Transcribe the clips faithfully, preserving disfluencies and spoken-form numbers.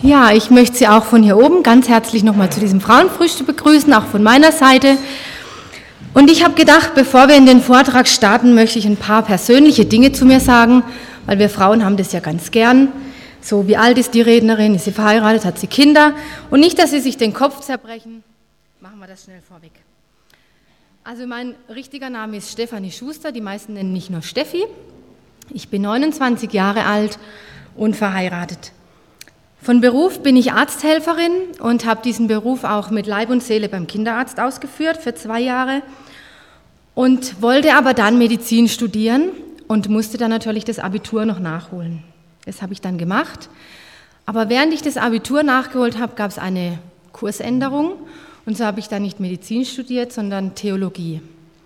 Ja, ich möchte Sie auch von hier oben ganz herzlich nochmal zu diesem Frauenfrühstück begrüßen, auch von meiner Seite. Und ich habe gedacht, bevor wir in den Vortrag starten, möchte ich ein paar persönliche Dinge zu mir sagen, weil wir Frauen haben das ja ganz gern. So, wie alt ist die Rednerin, ist sie verheiratet, hat sie Kinder? Und nicht, dass Sie sich den Kopf zerbrechen, machen wir das schnell vorweg. Also mein richtiger Name ist Stefanie Schuster, die meisten nennen mich nur Steffi. Ich bin neunundzwanzig Jahre alt und verheiratet. Von Beruf bin ich Arzthelferin und habe diesen Beruf auch mit Leib und Seele beim Kinderarzt ausgeführt für zwei Jahre und wollte aber dann Medizin studieren und musste dann natürlich das Abitur noch nachholen. Das habe ich dann gemacht. Aber während ich das Abitur nachgeholt habe, gab es eine Kursänderung und so habe ich dann nicht Medizin studiert, sondern Theologie.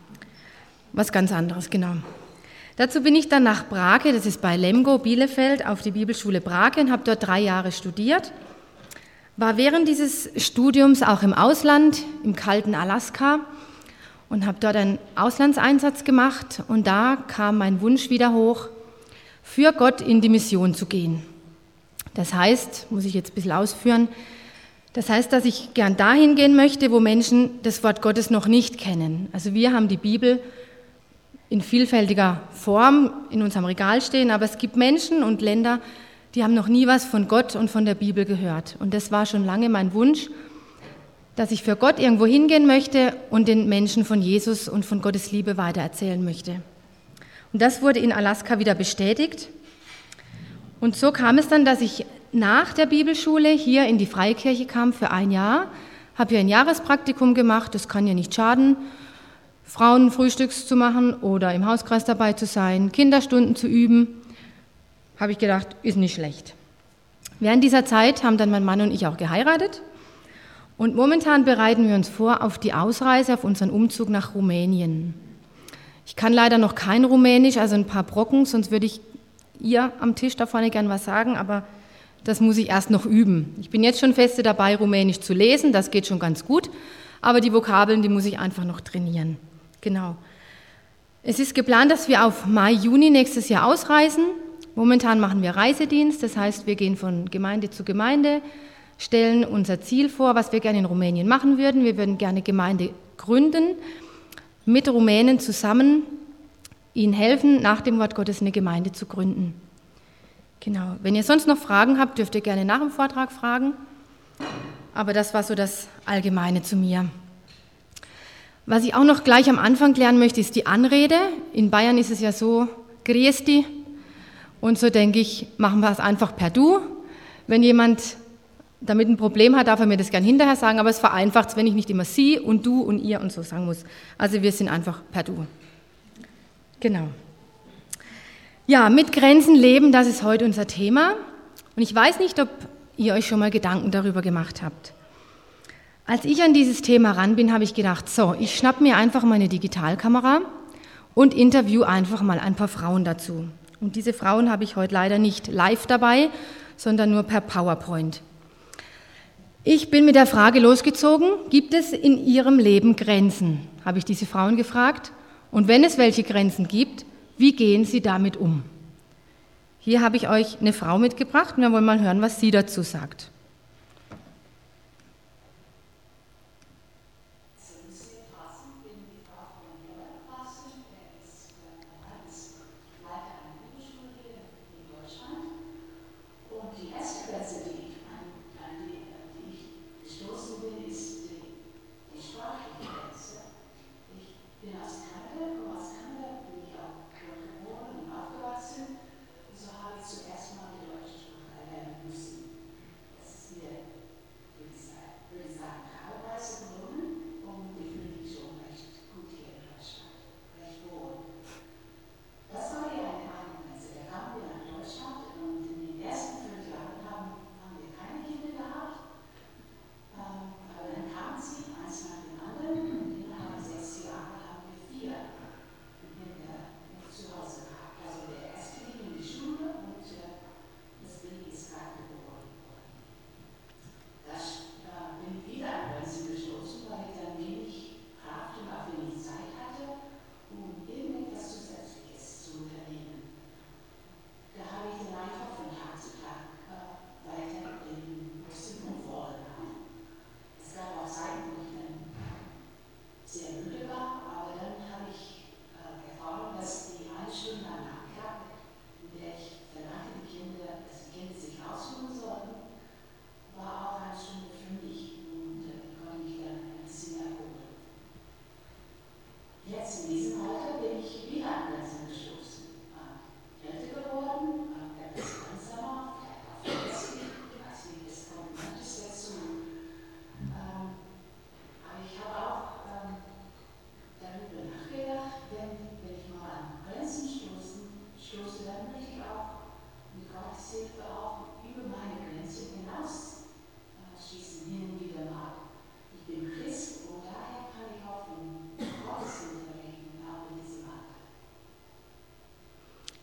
Was ganz anderes, genau. Dazu bin ich dann nach Brake, das ist bei Lemgo, Bielefeld, auf die Bibelschule Brake und habe dort drei Jahre studiert. War während dieses Studiums auch im Ausland, im kalten Alaska und habe dort einen Auslandseinsatz gemacht und da kam mein Wunsch wieder hoch, für Gott in die Mission zu gehen. Das heißt, muss ich jetzt ein bisschen ausführen, das heißt, dass ich gern dahin gehen möchte, wo Menschen das Wort Gottes noch nicht kennen. Also wir haben die Bibel in vielfältiger Form in unserem Regal stehen, aber es gibt Menschen und Länder, die haben noch nie was von Gott und von der Bibel gehört. Und das war schon lange mein Wunsch, dass ich für Gott irgendwo hingehen möchte und den Menschen von Jesus und von Gottes Liebe weitererzählen möchte. Und das wurde in Alaska wieder bestätigt. Und so kam es dann, dass ich nach der Bibelschule hier in die Freikirche kam für ein Jahr, habe hier ein Jahrespraktikum gemacht, das kann ja nicht schaden, Frauenfrühstücks zu machen oder im Hauskreis dabei zu sein, Kinderstunden zu üben, habe ich gedacht, ist nicht schlecht. Während dieser Zeit haben dann mein Mann und ich auch geheiratet und momentan bereiten wir uns vor auf die Ausreise, auf unseren Umzug nach Rumänien. Ich kann leider noch kein Rumänisch, also ein paar Brocken, sonst würde ich ihr am Tisch da vorne gern was sagen, aber das muss ich erst noch üben. Ich bin jetzt schon feste dabei, Rumänisch zu lesen, das geht schon ganz gut, aber die Vokabeln, die muss ich einfach noch trainieren. Genau. Es ist geplant, dass wir auf Mai, Juni nächstes Jahr ausreisen. Momentan machen wir Reisedienst, das heißt, wir gehen von Gemeinde zu Gemeinde, stellen unser Ziel vor, was wir gerne in Rumänien machen würden. Wir würden gerne Gemeinde gründen, mit Rumänen zusammen, ihnen helfen, nach dem Wort Gottes eine Gemeinde zu gründen. Genau. Wenn ihr sonst noch Fragen habt, dürft ihr gerne nach dem Vortrag fragen. Aber das war so das Allgemeine zu mir. Was ich auch noch gleich am Anfang klären möchte, ist die Anrede. In Bayern ist es ja so, grüß dich. Und so denke ich, machen wir es einfach per Du. Wenn jemand damit ein Problem hat, darf er mir das gern hinterher sagen, aber es vereinfacht es, wenn ich nicht immer Sie und Du und Ihr und so sagen muss. Also wir sind einfach per Du. Genau. Ja, mit Grenzen leben, das ist heute unser Thema. Und ich weiß nicht, ob ihr euch schon mal Gedanken darüber gemacht habt. Als ich an dieses Thema ran bin, habe ich gedacht, so, ich schnapp mir einfach meine Digitalkamera und interview einfach mal ein paar Frauen dazu. Und diese Frauen habe ich heute leider nicht live dabei, sondern nur per PowerPoint. Ich bin mit der Frage losgezogen, gibt es in ihrem Leben Grenzen? Habe ich diese Frauen gefragt. Und wenn es welche Grenzen gibt, wie gehen sie damit um? Hier habe ich euch eine Frau mitgebracht und wir wollen mal hören, was sie dazu sagt. Zuerst mal die deutsche Sprache erlernen müssen. Das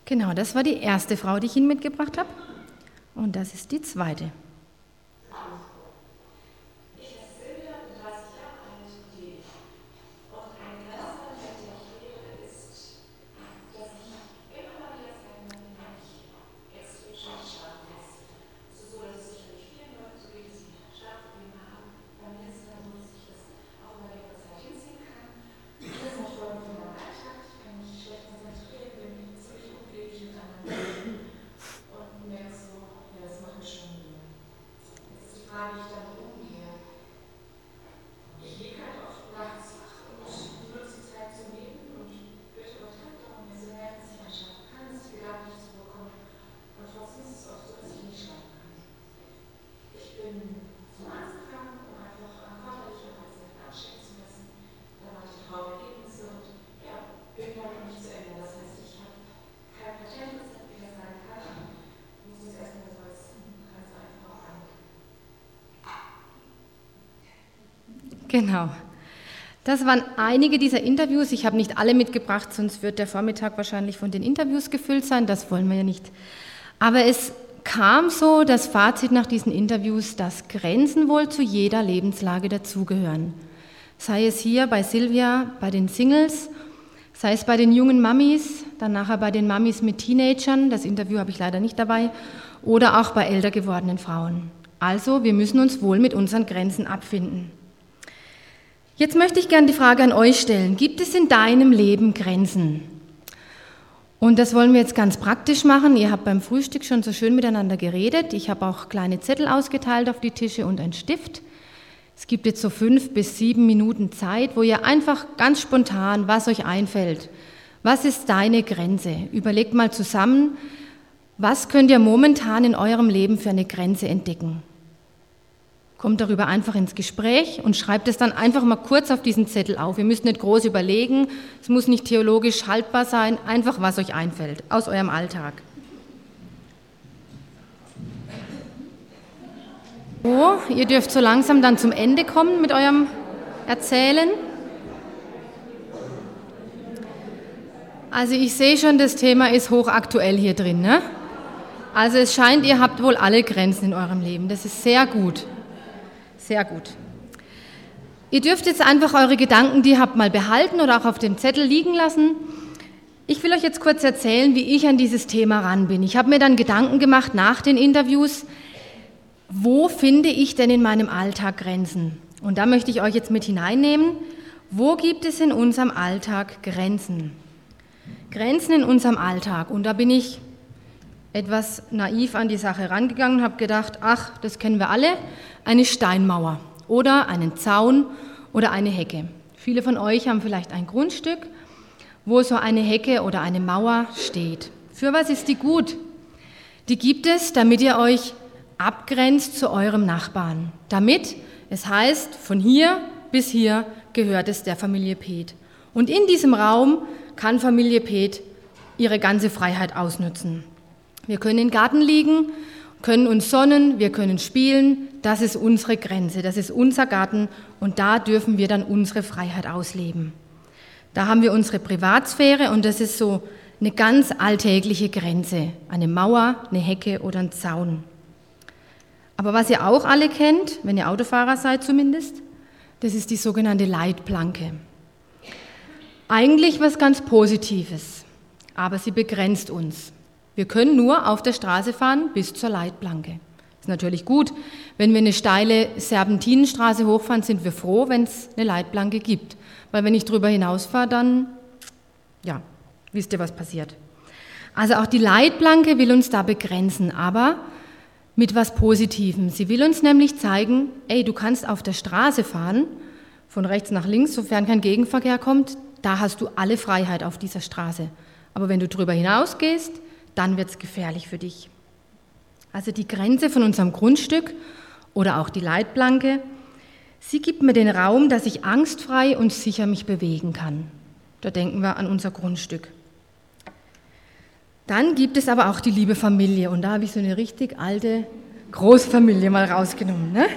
Genau, das war die erste Frau, die ich Ihnen mitgebracht habe. Und das ist die zweite. Genau. Das waren einige dieser Interviews. Ich habe nicht alle mitgebracht, sonst wird der Vormittag wahrscheinlich von den Interviews gefüllt sein. Das wollen wir ja nicht. Aber es kam so das Fazit nach diesen Interviews, dass Grenzen wohl zu jeder Lebenslage dazugehören. Sei es hier bei Silvia, bei den Singles, sei es bei den jungen Mamis, dann nachher bei den Mamis mit Teenagern, das Interview habe ich leider nicht dabei, oder auch bei älter gewordenen Frauen. Also, wir müssen uns wohl mit unseren Grenzen abfinden. Jetzt möchte ich gerne die Frage an euch stellen. Gibt es in deinem Leben Grenzen? Und das wollen wir jetzt ganz praktisch machen. Ihr habt beim Frühstück schon so schön miteinander geredet. Ich habe auch kleine Zettel ausgeteilt auf die Tische und einen Stift. Es gibt jetzt so fünf bis sieben Minuten Zeit, wo ihr einfach ganz spontan, was euch einfällt. Was ist deine Grenze? Überlegt mal zusammen, was könnt ihr momentan in eurem Leben für eine Grenze entdecken? Kommt darüber einfach ins Gespräch und schreibt es dann einfach mal kurz auf diesen Zettel auf. Ihr müsst nicht groß überlegen, es muss nicht theologisch haltbar sein, einfach was euch einfällt aus eurem Alltag. So, ihr dürft so langsam dann zum Ende kommen mit eurem Erzählen. Also ich sehe schon, das Thema ist hochaktuell hier drin, ne? Also es scheint, ihr habt wohl alle Grenzen in eurem Leben. Das ist sehr gut. Sehr gut. Ihr dürft jetzt einfach eure Gedanken, die ihr habt, mal behalten oder auch auf dem Zettel liegen lassen. Ich will euch jetzt kurz erzählen, wie ich an dieses Thema ran bin. Ich habe mir dann Gedanken gemacht nach den Interviews, wo finde ich denn in meinem Alltag Grenzen? Und da möchte ich euch jetzt mit hineinnehmen. Wo gibt es in unserem Alltag Grenzen? Grenzen in unserem Alltag. Und da bin ich etwas naiv an die Sache rangegangen und habe gedacht, ach, das kennen wir alle, eine Steinmauer oder einen Zaun oder eine Hecke. Viele von euch haben vielleicht ein Grundstück, wo so eine Hecke oder eine Mauer steht. Für was ist die gut? Die gibt es, damit ihr euch abgrenzt zu eurem Nachbarn. Damit es heißt, von hier bis hier gehört es der Familie Peth. Und in diesem Raum kann Familie Peth ihre ganze Freiheit ausnutzen. Wir können im Garten liegen, können uns sonnen, wir können spielen. Das ist unsere Grenze, das ist unser Garten und da dürfen wir dann unsere Freiheit ausleben. Da haben wir unsere Privatsphäre und das ist so eine ganz alltägliche Grenze. Eine Mauer, eine Hecke oder ein Zaun. Aber was ihr auch alle kennt, wenn ihr Autofahrer seid zumindest, das ist die sogenannte Leitplanke. Eigentlich was ganz Positives, aber sie begrenzt uns. Wir können nur auf der Straße fahren bis zur Leitplanke. Ist natürlich gut, wenn wir eine steile Serpentinenstraße hochfahren, sind wir froh, wenn es eine Leitplanke gibt. Weil wenn ich drüber hinausfahre, dann, ja, wisst ihr, was passiert. Also auch die Leitplanke will uns da begrenzen, aber mit was Positivem. Sie will uns nämlich zeigen, ey, du kannst auf der Straße fahren, von rechts nach links, sofern kein Gegenverkehr kommt, da hast du alle Freiheit auf dieser Straße. Aber wenn du drüber hinausgehst, dann wird es gefährlich für dich. Also die Grenze von unserem Grundstück oder auch die Leitplanke, sie gibt mir den Raum, dass ich angstfrei und sicher mich bewegen kann. Da denken wir an unser Grundstück. Dann gibt es aber auch die liebe Familie und da habe ich so eine richtig alte Großfamilie mal rausgenommen. Ne?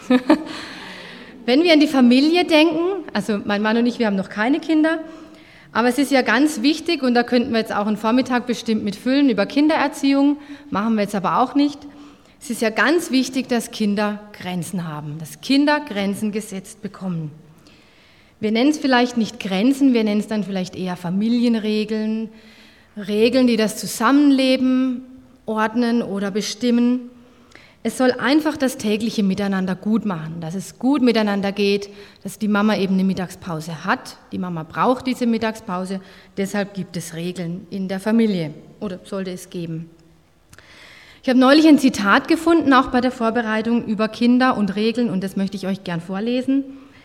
Wenn wir an die Familie denken, also mein Mann und ich, wir haben noch keine Kinder, Aber es ist ja ganz wichtig, und da könnten wir jetzt auch einen Vormittag bestimmt mit füllen über Kindererziehung, machen wir jetzt aber auch nicht. Es ist ja ganz wichtig, dass Kinder Grenzen haben, dass Kinder Grenzen gesetzt bekommen. Wir nennen es vielleicht nicht Grenzen, wir nennen es dann vielleicht eher Familienregeln, Regeln, die das Zusammenleben ordnen oder bestimmen. Es soll einfach das tägliche Miteinander gut machen, dass es gut miteinander geht, dass die Mama eben eine Mittagspause hat. Die Mama braucht diese Mittagspause, deshalb gibt es Regeln in der Familie oder sollte es geben. Ich habe neulich ein Zitat gefunden, auch bei der Vorbereitung über Kinder und Regeln, und das möchte ich euch gern vorlesen.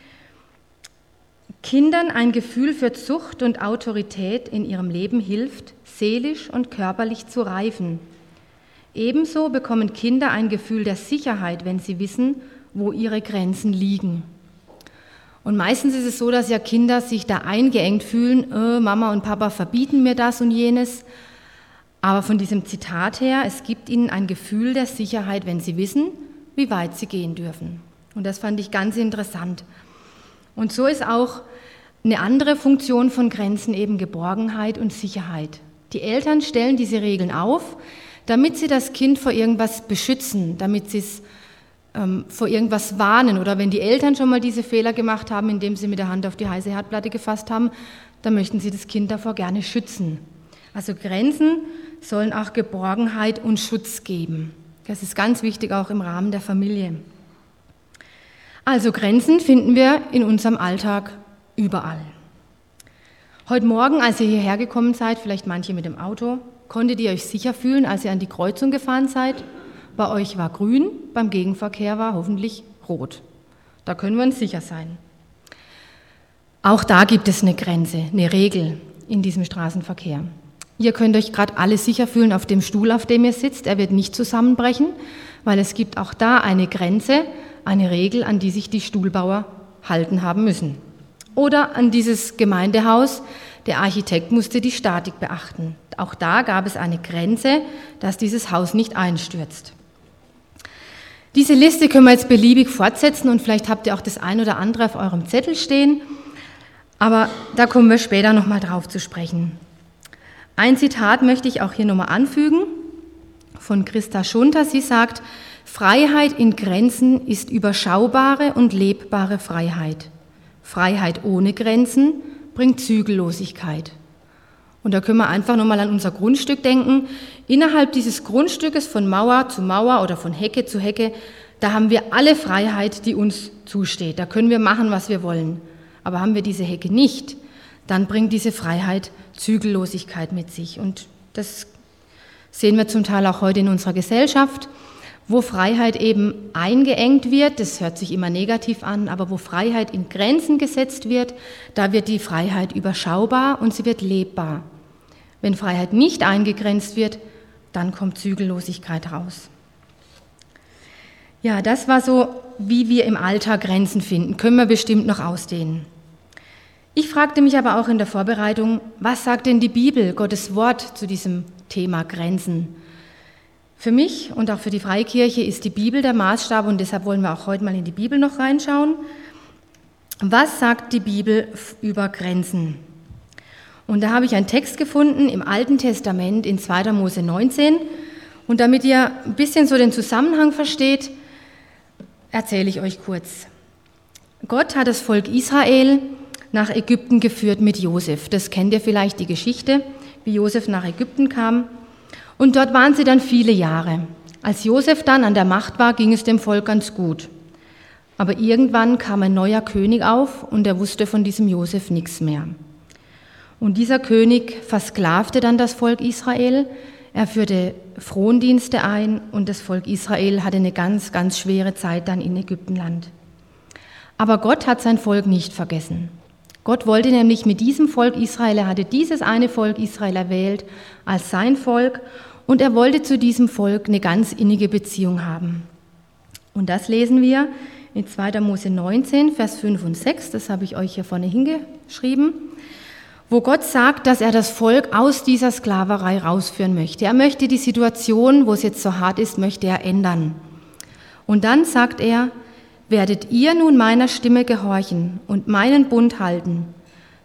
Kindern ein Gefühl für Zucht und Autorität in ihrem Leben hilft, seelisch und körperlich zu reifen. Ebenso bekommen Kinder ein Gefühl der Sicherheit, wenn sie wissen, wo ihre Grenzen liegen. Und meistens ist es so, dass ja Kinder sich da eingeengt fühlen, äh, Mama und Papa verbieten mir das und jenes. Aber von diesem Zitat her, es gibt ihnen ein Gefühl der Sicherheit, wenn sie wissen, wie weit sie gehen dürfen. Und das fand ich ganz interessant. Und so ist auch eine andere Funktion von Grenzen eben Geborgenheit und Sicherheit. Die Eltern stellen diese Regeln auf, damit sie das Kind vor irgendwas beschützen, damit sie es ähm, vor irgendwas warnen. Oder wenn die Eltern schon mal diese Fehler gemacht haben, indem sie mit der Hand auf die heiße Herdplatte gefasst haben, dann möchten sie das Kind davor gerne schützen. Also Grenzen sollen auch Geborgenheit und Schutz geben. Das ist ganz wichtig auch im Rahmen der Familie. Also Grenzen finden wir in unserem Alltag überall. Heute Morgen, als ihr hierher gekommen seid, vielleicht manche mit dem Auto, konntet ihr euch sicher fühlen, als ihr an die Kreuzung gefahren seid? Bei euch war grün, beim Gegenverkehr war hoffentlich rot. Da können wir uns sicher sein. Auch da gibt es eine Grenze, eine Regel in diesem Straßenverkehr. Ihr könnt euch gerade alle sicher fühlen auf dem Stuhl, auf dem ihr sitzt. Er wird nicht zusammenbrechen, weil es gibt auch da eine Grenze, eine Regel, an die sich die Stuhlbauer halten haben müssen. Oder an dieses Gemeindehaus, der Architekt musste die Statik beachten. Auch da gab es eine Grenze, dass dieses Haus nicht einstürzt. Diese Liste können wir jetzt beliebig fortsetzen und vielleicht habt ihr auch das ein oder andere auf eurem Zettel stehen, aber da kommen wir später nochmal drauf zu sprechen. Ein Zitat möchte ich auch hier nochmal anfügen von Christa Schunter. Sie sagt, Freiheit in Grenzen ist überschaubare und lebbare Freiheit. Freiheit ohne Grenzen bringt Zügellosigkeit. Und da können wir einfach nochmal an unser Grundstück denken. Innerhalb dieses Grundstückes von Mauer zu Mauer oder von Hecke zu Hecke, da haben wir alle Freiheit, die uns zusteht. Da können wir machen, was wir wollen. Aber haben wir diese Hecke nicht, dann bringt diese Freiheit Zügellosigkeit mit sich. Und das sehen wir zum Teil auch heute in unserer Gesellschaft, wo Freiheit eben eingeengt wird, das hört sich immer negativ an, aber wo Freiheit in Grenzen gesetzt wird, da wird die Freiheit überschaubar und sie wird lebbar. Wenn Freiheit nicht eingegrenzt wird, dann kommt Zügellosigkeit raus. Ja, das war so, wie wir im Alltag Grenzen finden, können wir bestimmt noch ausdehnen. Ich fragte mich aber auch in der Vorbereitung, was sagt denn die Bibel, Gottes Wort, zu diesem Thema Grenzen? Für mich und auch für die Freikirche ist die Bibel der Maßstab und deshalb wollen wir auch heute mal in die Bibel noch reinschauen. Was sagt die Bibel über Grenzen? Und da habe ich einen Text gefunden im Alten Testament in zweiter Mose neunzehn. Und damit ihr ein bisschen so den Zusammenhang versteht, erzähle ich euch kurz. Gott hat das Volk Israel nach Ägypten geführt mit Josef. Das kennt ihr vielleicht, die Geschichte, wie Josef nach Ägypten kam. Und dort waren sie dann viele Jahre. Als Josef dann an der Macht war, ging es dem Volk ganz gut. Aber irgendwann kam ein neuer König auf und er wusste von diesem Josef nichts mehr. Und dieser König versklavte dann das Volk Israel. Er führte Frondienste ein und das Volk Israel hatte eine ganz, ganz schwere Zeit dann in Ägyptenland. Aber Gott hat sein Volk nicht vergessen. Gott wollte nämlich mit diesem Volk Israel, er hatte dieses eine Volk Israel erwählt als sein Volk und er wollte zu diesem Volk eine ganz innige Beziehung haben. Und das lesen wir in zweiter Mose neunzehn, Vers fünf und sechs, das habe ich euch hier vorne hingeschrieben, wo Gott sagt, dass er das Volk aus dieser Sklaverei rausführen möchte. Er möchte die Situation, wo es jetzt so hart ist, möchte er ändern. Und dann sagt er, werdet ihr nun meiner Stimme gehorchen und meinen Bund halten,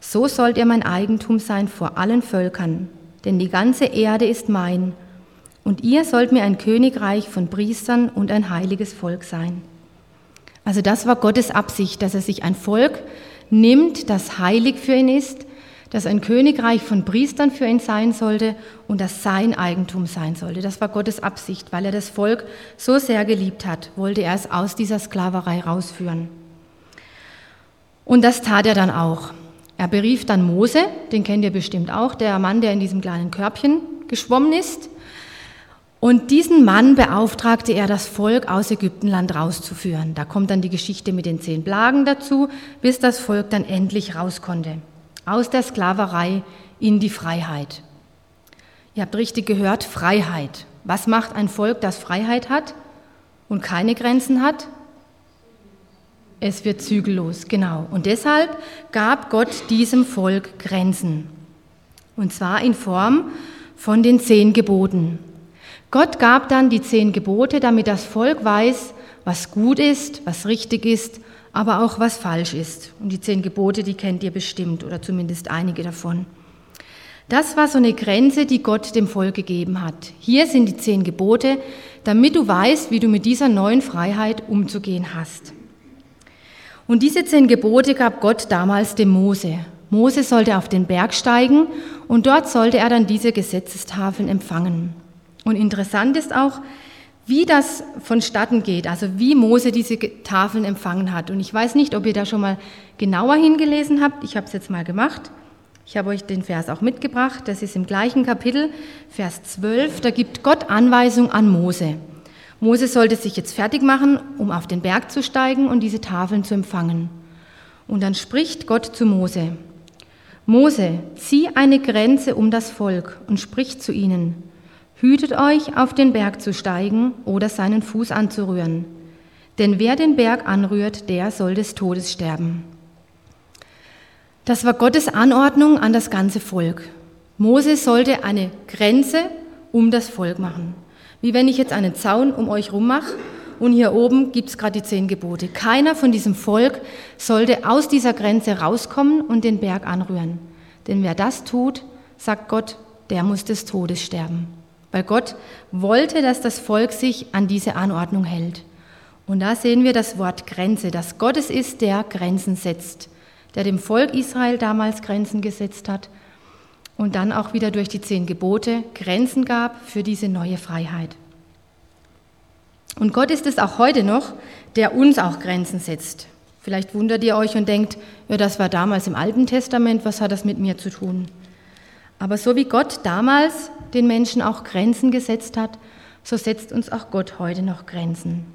So sollt ihr mein Eigentum sein vor allen Völkern, denn die ganze Erde ist mein. Und ihr sollt mir ein Königreich von Priestern und ein heiliges Volk sein. Also das war Gottes Absicht, dass er sich ein Volk nimmt, das heilig für ihn ist, dass ein Königreich von Priestern für ihn sein sollte und das sein Eigentum sein sollte. Das war Gottes Absicht, weil er das Volk so sehr geliebt hat, wollte er es aus dieser Sklaverei rausführen. Und das tat er dann auch. Er berief dann Mose, den kennt ihr bestimmt auch, der Mann, der in diesem kleinen Körbchen geschwommen ist. Und diesen Mann beauftragte er, das Volk aus Ägyptenland rauszuführen. Da kommt dann die Geschichte mit den zehn Plagen dazu, bis das Volk dann endlich raus konnte. Aus der Sklaverei in die Freiheit. Ihr habt richtig gehört, Freiheit. Was macht ein Volk, das Freiheit hat und keine Grenzen hat? Es wird zügellos, genau. Und deshalb gab Gott diesem Volk Grenzen. Und zwar in Form von den zehn Geboten. Gott gab dann die zehn Gebote, damit das Volk weiß, was gut ist, was richtig ist, aber auch was falsch ist. Und die zehn Gebote, die kennt ihr bestimmt oder zumindest einige davon. Das war so eine Grenze, die Gott dem Volk gegeben hat. Hier sind die zehn Gebote, damit du weißt, wie du mit dieser neuen Freiheit umzugehen hast. Und diese zehn Gebote gab Gott damals dem Mose. Mose sollte auf den Berg steigen und dort sollte er dann diese Gesetzestafeln empfangen. Und interessant ist auch, wie das vonstatten geht, also wie Mose diese Tafeln empfangen hat. Und ich weiß nicht, ob ihr da schon mal genauer hingelesen habt. Ich habe es jetzt mal gemacht. Ich habe euch den Vers auch mitgebracht. Das ist im gleichen Kapitel, Vers zwölf. Da gibt Gott Anweisung an Mose. Mose sollte sich jetzt fertig machen, um auf den Berg zu steigen und diese Tafeln zu empfangen. Und dann spricht Gott zu Mose. Mose, zieh eine Grenze um das Volk und sprich zu ihnen. Hütet euch, auf den Berg zu steigen oder seinen Fuß anzurühren. Denn wer den Berg anrührt, der soll des Todes sterben. Das war Gottes Anordnung an das ganze Volk. Mose sollte eine Grenze um das Volk machen. Wie wenn ich jetzt einen Zaun um euch rum mache und hier oben gibt es gerade die zehn Gebote. Keiner von diesem Volk sollte aus dieser Grenze rauskommen und den Berg anrühren. Denn wer das tut, sagt Gott, der muss des Todes sterben. Weil Gott wollte, dass das Volk sich an diese Anordnung hält. Und da sehen wir das Wort Grenze, dass Gott es ist, der Grenzen setzt, der dem Volk Israel damals Grenzen gesetzt hat und dann auch wieder durch die zehn Gebote Grenzen gab für diese neue Freiheit. Und Gott ist es auch heute noch, der uns auch Grenzen setzt. Vielleicht wundert ihr euch und denkt, ja, das war damals im Alten Testament, was hat das mit mir zu tun? Aber so wie Gott damals den Menschen auch Grenzen gesetzt hat, so setzt uns auch Gott heute noch Grenzen.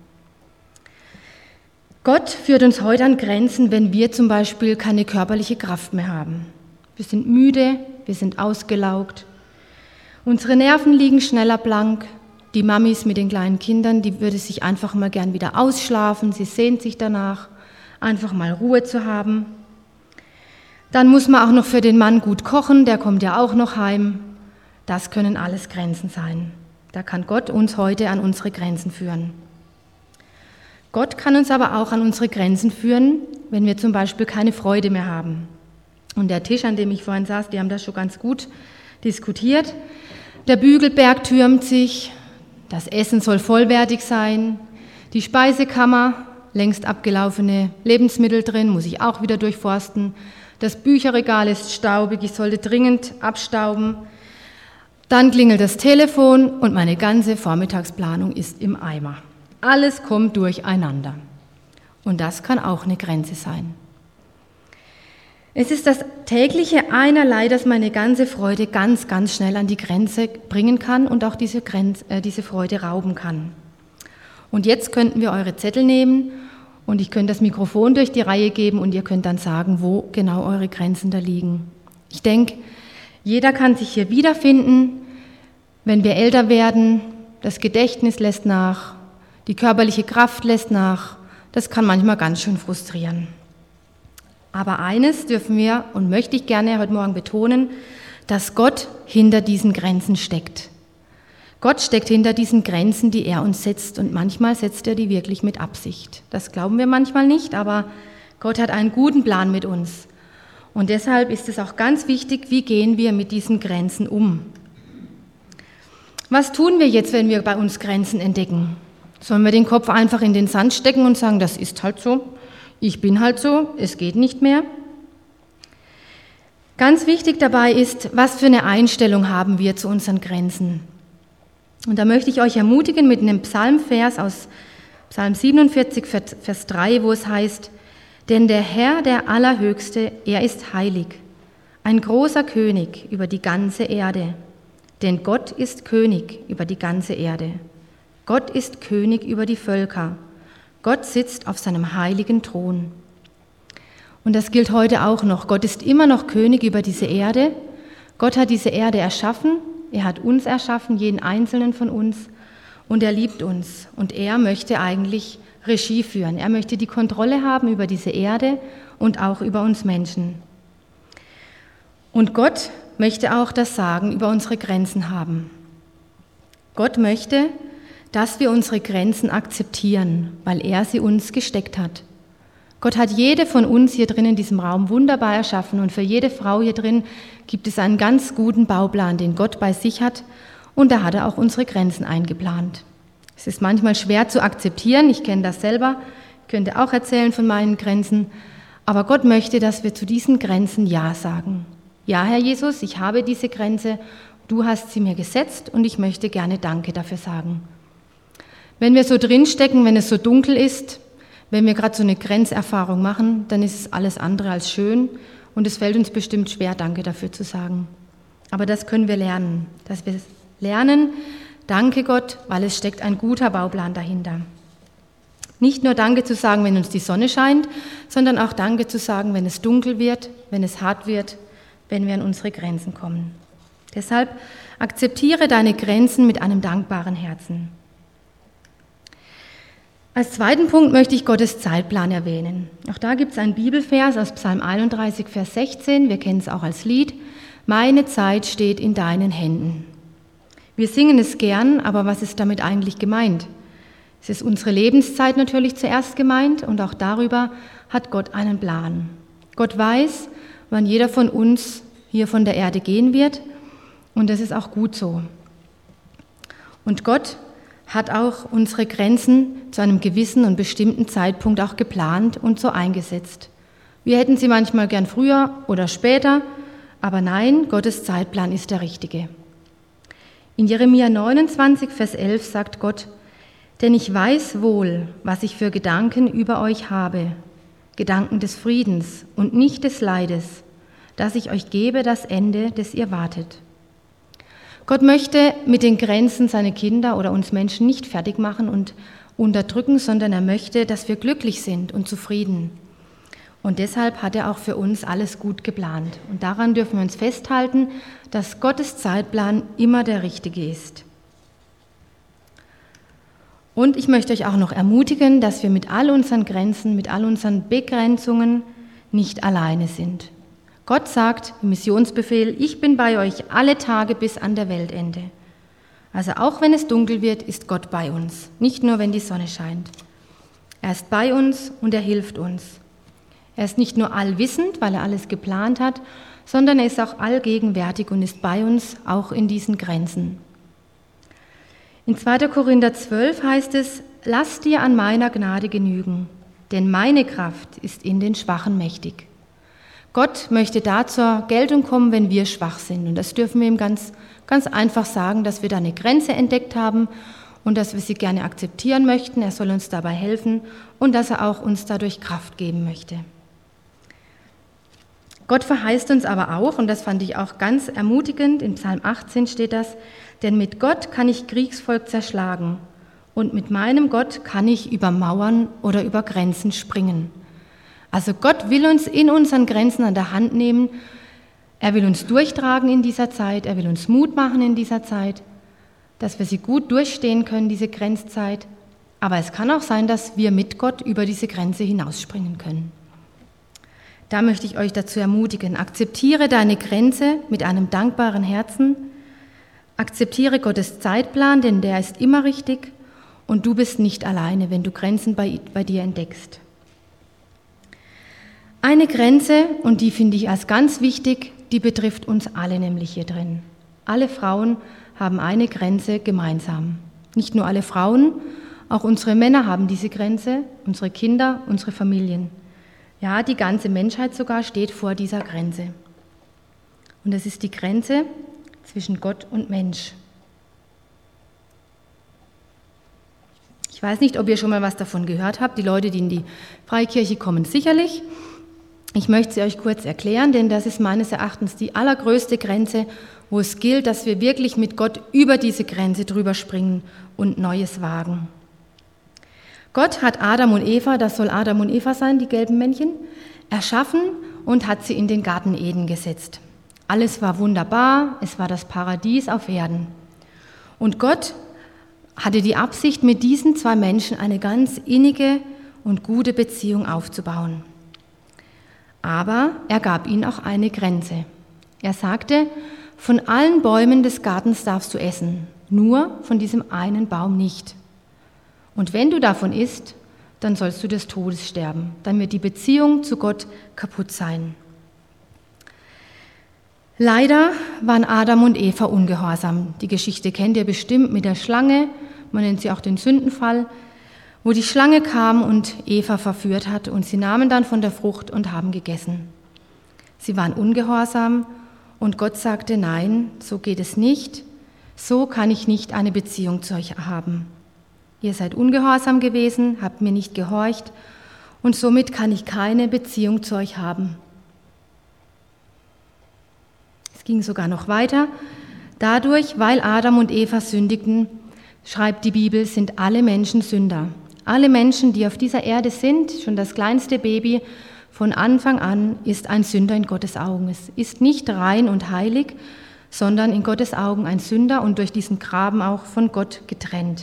Gott führt uns heute an Grenzen, wenn wir zum Beispiel keine körperliche Kraft mehr haben. Wir sind müde, wir sind ausgelaugt, unsere Nerven liegen schneller blank. Die Mamis mit den kleinen Kindern, die würde sich einfach mal gern wieder ausschlafen, sie sehnt sich danach, einfach mal Ruhe zu haben. Dann muss man auch noch für den Mann gut kochen, der kommt ja auch noch heim. Das können alles Grenzen sein. Da kann Gott uns heute an unsere Grenzen führen. Gott kann uns aber auch an unsere Grenzen führen, wenn wir zum Beispiel keine Freude mehr haben. Und der Tisch, an dem ich vorhin saß, die haben das schon ganz gut diskutiert. Der Bügelberg türmt sich, das Essen soll vollwertig sein, die Speisekammer, längst abgelaufene Lebensmittel drin, muss ich auch wieder durchforsten. Das Bücherregal ist staubig, ich sollte dringend abstauben. Dann klingelt das Telefon und meine ganze Vormittagsplanung ist im Eimer. Alles kommt durcheinander. Und das kann auch eine Grenze sein. Es ist das tägliche Einerlei, das meine ganze Freude ganz, ganz schnell an die Grenze bringen kann und auch diese, Grenze, äh, diese Freude rauben kann. Und jetzt könnten wir eure Zettel nehmen und ich könnte das Mikrofon durch die Reihe geben und ihr könnt dann sagen, wo genau eure Grenzen da liegen. Ich denke, jeder kann sich hier wiederfinden, wenn wir älter werden, das Gedächtnis lässt nach, die körperliche Kraft lässt nach. Das kann manchmal ganz schön frustrieren. Aber eines dürfen wir und möchte ich gerne heute Morgen betonen, dass Gott hinter diesen Grenzen steckt. Gott steckt hinter diesen Grenzen, die er uns setzt und manchmal setzt er die wirklich mit Absicht. Das glauben wir manchmal nicht, aber Gott hat einen guten Plan mit uns. Und deshalb ist es auch ganz wichtig, wie gehen wir mit diesen Grenzen um. Was tun wir jetzt, wenn wir bei uns Grenzen entdecken? Sollen wir den Kopf einfach in den Sand stecken und sagen, das ist halt so, ich bin halt so, es geht nicht mehr? Ganz wichtig dabei ist, was für eine Einstellung haben wir zu unseren Grenzen? Und da möchte ich euch ermutigen mit einem Psalmvers aus Psalm siebenundvierzig, Vers drei, wo es heißt, denn der Herr, der Allerhöchste, er ist heilig, ein großer König über die ganze Erde. Denn Gott ist König über die ganze Erde. Gott ist König über die Völker. Gott sitzt auf seinem heiligen Thron. Und das gilt heute auch noch. Gott ist immer noch König über diese Erde. Gott hat diese Erde erschaffen. Er hat uns erschaffen, jeden einzelnen von uns. Und er liebt uns. Und er möchte eigentlich Regie führen. Er möchte die Kontrolle haben über diese Erde und auch über uns Menschen. Und Gott möchte auch das Sagen über unsere Grenzen haben. Gott möchte, dass wir unsere Grenzen akzeptieren, weil er sie uns gesteckt hat. Gott hat jede von uns hier drin in diesem Raum wunderbar erschaffen und für jede Frau hier drin gibt es einen ganz guten Bauplan, den Gott bei sich hat und da hat er auch unsere Grenzen eingeplant. Es ist manchmal schwer zu akzeptieren, ich kenne das selber, ich könnte auch erzählen von meinen Grenzen, aber Gott möchte, dass wir zu diesen Grenzen Ja sagen. Ja, Herr Jesus, ich habe diese Grenze, du hast sie mir gesetzt und ich möchte gerne Danke dafür sagen. Wenn wir so drinstecken, wenn es so dunkel ist, wenn wir gerade so eine Grenzerfahrung machen, dann ist es alles andere als schön und es fällt uns bestimmt schwer, Danke dafür zu sagen. Aber das können wir lernen, dass wir lernen, Danke Gott, weil es steckt ein guter Bauplan dahinter. Nicht nur Danke zu sagen, wenn uns die Sonne scheint, sondern auch Danke zu sagen, wenn es dunkel wird, wenn es hart wird, wenn wir an unsere Grenzen kommen. Deshalb akzeptiere deine Grenzen mit einem dankbaren Herzen. Als zweiten Punkt möchte ich Gottes Zeitplan erwähnen. Auch da gibt es einen Bibelvers aus Psalm einunddreißig, Vers sechzehn, wir kennen es auch als Lied. Meine Zeit steht in deinen Händen. Wir singen es gern, aber was ist damit eigentlich gemeint? Es ist unsere Lebenszeit natürlich zuerst gemeint und auch darüber hat Gott einen Plan. Gott weiß, wann jeder von uns hier von der Erde gehen wird und das ist auch gut so. Und Gott hat auch unsere Grenzen zu einem gewissen und bestimmten Zeitpunkt auch geplant und so eingesetzt. Wir hätten sie manchmal gern früher oder später, aber nein, Gottes Zeitplan ist der richtige. In Jeremia neunundzwanzig, Vers elf sagt Gott, denn ich weiß wohl, was ich für Gedanken über euch habe, Gedanken des Friedens und nicht des Leides, dass ich euch gebe das Ende, das ihr wartet. Gott möchte mit den Grenzen seine Kinder oder uns Menschen nicht fertig machen und unterdrücken, sondern er möchte, dass wir glücklich sind und zufrieden. Und deshalb hat er auch für uns alles gut geplant. Und daran dürfen wir uns festhalten, dass Gottes Zeitplan immer der richtige ist. Und ich möchte euch auch noch ermutigen, dass wir mit all unseren Grenzen, mit all unseren Begrenzungen nicht alleine sind. Gott sagt im Missionsbefehl, ich bin bei euch alle Tage bis an der Weltende. Also auch wenn es dunkel wird, ist Gott bei uns, nicht nur wenn die Sonne scheint. Er ist bei uns und er hilft uns. Er ist nicht nur allwissend, weil er alles geplant hat, sondern er ist auch allgegenwärtig und ist bei uns auch in diesen Grenzen. In zweiter Korinther zwölf heißt es, lass dir an meiner Gnade genügen, denn meine Kraft ist in den Schwachen mächtig. Gott möchte da zur Geltung kommen, wenn wir schwach sind. Und das dürfen wir ihm ganz, ganz einfach sagen, dass wir da eine Grenze entdeckt haben und dass wir sie gerne akzeptieren möchten. Er soll uns dabei helfen und dass er auch uns dadurch Kraft geben möchte. Gott verheißt uns aber auch, und das fand ich auch ganz ermutigend, in Psalm achtzehn steht das, denn mit Gott kann ich Kriegsvolk zerschlagen und mit meinem Gott kann ich über Mauern oder über Grenzen springen. Also Gott will uns in unseren Grenzen an der Hand nehmen, er will uns durchtragen in dieser Zeit, er will uns Mut machen in dieser Zeit, dass wir sie gut durchstehen können, diese Grenzzeit, aber es kann auch sein, dass wir mit Gott über diese Grenze hinausspringen können. Da möchte ich euch dazu ermutigen, akzeptiere deine Grenze mit einem dankbaren Herzen, akzeptiere Gottes Zeitplan, denn der ist immer richtig und du bist nicht alleine, wenn du Grenzen bei, bei dir entdeckst. Eine Grenze, und die finde ich als ganz wichtig, die betrifft uns alle nämlich hier drin. Alle Frauen haben eine Grenze gemeinsam. Nicht nur alle Frauen, auch unsere Männer haben diese Grenze, unsere Kinder, unsere Familien. Ja, die ganze Menschheit sogar steht vor dieser Grenze. Und es ist die Grenze zwischen Gott und Mensch. Ich weiß nicht, ob ihr schon mal was davon gehört habt. Die Leute, die in die Freikirche kommen, sicherlich. Ich möchte sie euch kurz erklären, denn das ist meines Erachtens die allergrößte Grenze, wo es gilt, dass wir wirklich mit Gott über diese Grenze drüber springen und Neues wagen. Gott hat Adam und Eva, das soll Adam und Eva sein, die gelben Männchen, erschaffen und hat sie in den Garten Eden gesetzt. Alles war wunderbar, es war das Paradies auf Erden. Und Gott hatte die Absicht, mit diesen zwei Menschen eine ganz innige und gute Beziehung aufzubauen. Aber er gab ihnen auch eine Grenze. Er sagte, von allen Bäumen des Gartens darfst du essen, nur von diesem einen Baum nicht. Und wenn du davon isst, dann sollst du des Todes sterben. Dann wird die Beziehung zu Gott kaputt sein. Leider waren Adam und Eva ungehorsam. Die Geschichte kennt ihr bestimmt mit der Schlange, man nennt sie auch den Sündenfall, wo die Schlange kam und Eva verführt hat und sie nahmen dann von der Frucht und haben gegessen. Sie waren ungehorsam und Gott sagte, nein, so geht es nicht, so kann ich nicht eine Beziehung zu euch haben. Ihr seid ungehorsam gewesen, habt mir nicht gehorcht und somit kann ich keine Beziehung zu euch haben. Es ging sogar noch weiter. Dadurch, weil Adam und Eva sündigten, schreibt die Bibel, sind alle Menschen Sünder. Alle Menschen, die auf dieser Erde sind, schon das kleinste Baby, von Anfang an ist ein Sünder in Gottes Augen. Es ist nicht rein und heilig, sondern in Gottes Augen ein Sünder und durch diesen Graben auch von Gott getrennt.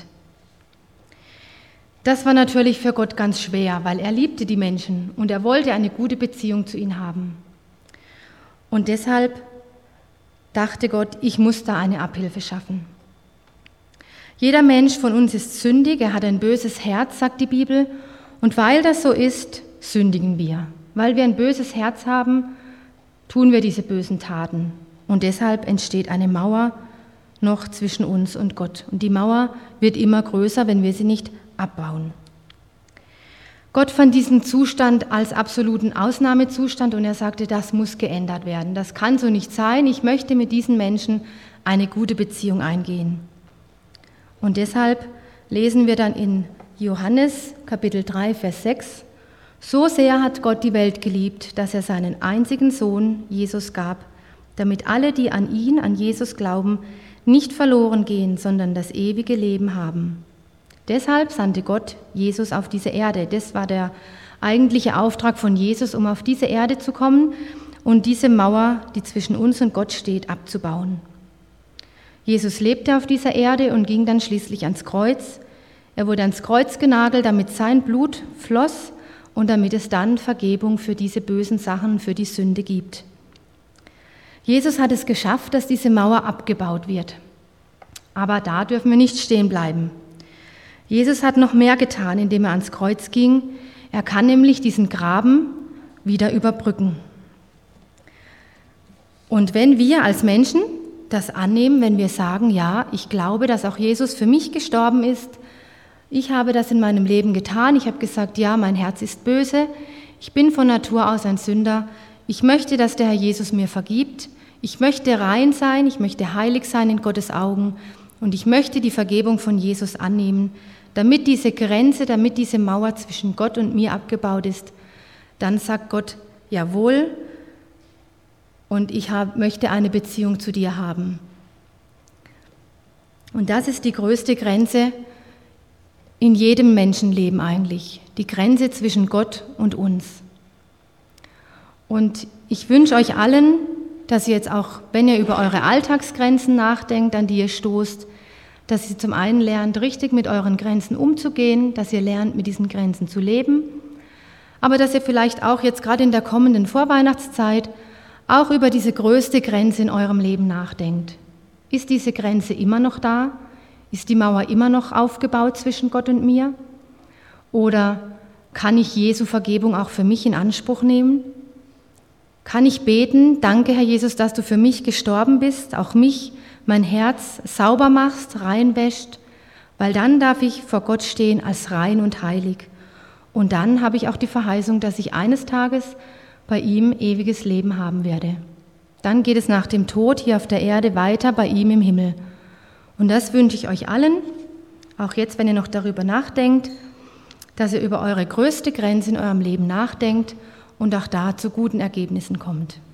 Das war natürlich für Gott ganz schwer, weil er liebte die Menschen und er wollte eine gute Beziehung zu ihnen haben. Und deshalb dachte Gott, ich muss da eine Abhilfe schaffen. Jeder Mensch von uns ist sündig, er hat ein böses Herz, sagt die Bibel, und weil das so ist, sündigen wir. Weil wir ein böses Herz haben, tun wir diese bösen Taten. Und deshalb entsteht eine Mauer noch zwischen uns und Gott. Und die Mauer wird immer größer, wenn wir sie nicht abbauen. Gott fand diesen Zustand als absoluten Ausnahmezustand und er sagte, das muss geändert werden. Das kann so nicht sein. Ich möchte mit diesen Menschen eine gute Beziehung eingehen. Und deshalb lesen wir dann in Johannes Kapitel drei, Vers sechs, so sehr hat Gott die Welt geliebt, dass er seinen einzigen Sohn Jesus gab, damit alle, die an ihn, an Jesus glauben, nicht verloren gehen, sondern das ewige Leben haben. Deshalb sandte Gott Jesus auf diese Erde. Das war der eigentliche Auftrag von Jesus, um auf diese Erde zu kommen und diese Mauer, die zwischen uns und Gott steht, abzubauen. Jesus lebte auf dieser Erde und ging dann schließlich ans Kreuz. Er wurde ans Kreuz genagelt, damit sein Blut floss und damit es dann Vergebung für diese bösen Sachen, für die Sünde gibt. Jesus hat es geschafft, dass diese Mauer abgebaut wird. Aber da dürfen wir nicht stehen bleiben. Jesus hat noch mehr getan, indem er ans Kreuz ging. Er kann nämlich diesen Graben wieder überbrücken. Und wenn wir als Menschen das annehmen, wenn wir sagen, ja, ich glaube, dass auch Jesus für mich gestorben ist, ich habe das in meinem Leben getan, ich habe gesagt, ja, mein Herz ist böse, ich bin von Natur aus ein Sünder, ich möchte, dass der Herr Jesus mir vergibt, ich möchte rein sein, ich möchte heilig sein in Gottes Augen und ich möchte die Vergebung von Jesus annehmen, damit diese Grenze, damit diese Mauer zwischen Gott und mir abgebaut ist, dann sagt Gott, jawohl, und ich hab, möchte eine Beziehung zu dir haben. Und das ist die größte Grenze in jedem Menschenleben eigentlich, die Grenze zwischen Gott und uns. Und ich wünsche euch allen, dass ihr jetzt auch, wenn ihr über eure Alltagsgrenzen nachdenkt, an die ihr stoßt, dass ihr zum einen lernt, richtig mit euren Grenzen umzugehen, dass ihr lernt, mit diesen Grenzen zu leben, aber dass ihr vielleicht auch jetzt gerade in der kommenden Vorweihnachtszeit auch über diese größte Grenze in eurem Leben nachdenkt. Ist diese Grenze immer noch da? Ist die Mauer immer noch aufgebaut zwischen Gott und mir? Oder Kann ich Jesu Vergebung auch für mich in Anspruch nehmen? Kann ich beten, danke Herr Jesus, dass du für mich gestorben bist, auch mich, mein Herz sauber machst, reinwäscht, weil dann darf ich vor Gott stehen als rein und heilig. Und dann habe ich auch die Verheißung, dass ich eines Tages bei ihm ewiges Leben haben werde. Dann geht es nach dem Tod hier auf der Erde weiter bei ihm im Himmel. Und das wünsche ich euch allen, auch jetzt, wenn ihr noch darüber nachdenkt, dass ihr über eure größte Grenze in eurem Leben nachdenkt und auch da zu guten Ergebnissen kommt.